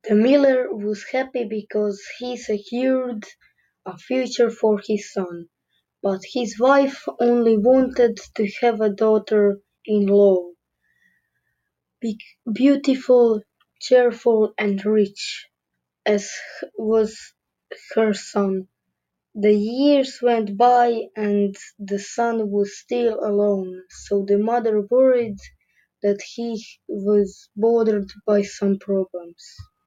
The miller was happy because he secured a future for his son, but his wife only wanted to have a daughter-in-law, beautiful, cheerful, and rich, as was her son. The years went by and the son was still alone, so the mother worried that he was bothered by some problems.